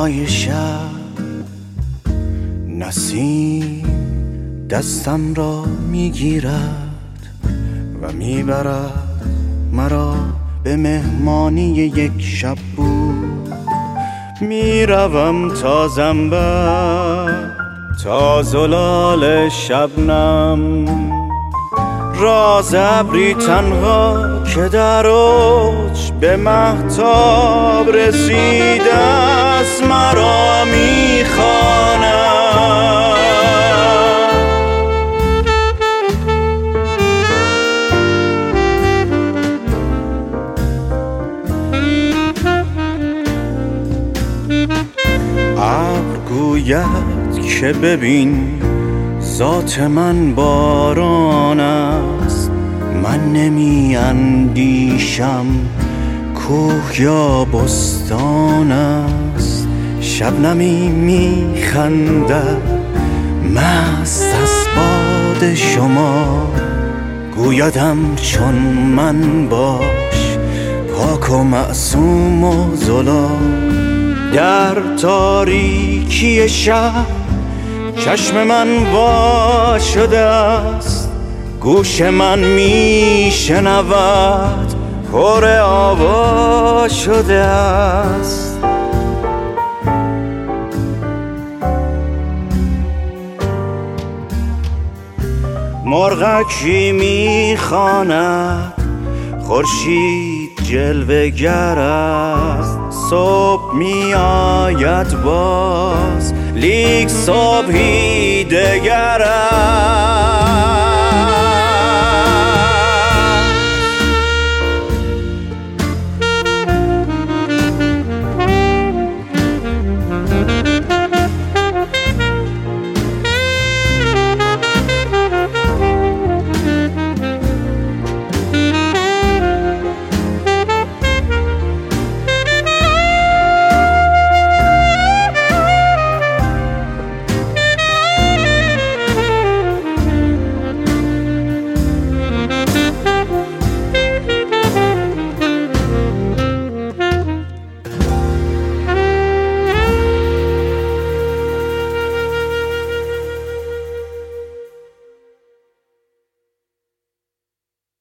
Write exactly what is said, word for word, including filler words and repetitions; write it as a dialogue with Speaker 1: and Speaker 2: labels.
Speaker 1: های شب نسیم دستم را میگیرد و میبرد مرا به مهمانی یک شب بود. میروم تا زنبق تا زلال شبنم، راز ابری تنها که در اوج به مهتاب رسیده است مرا میخواند. ابر گوید که ببین ذات من باران است، من نمی اندیشم کوه یا بستان است. شبنمی می خندد مست از باد شما، گویدم چون من باش پاک و معصوم و زلال. در تاریکی شب چشم من وا شده است، گوش من می شنود پر آوا شده است. مرغکی می خواند خورشید جلوه گر است، صبح می آید باز لیک صبحی دگر است.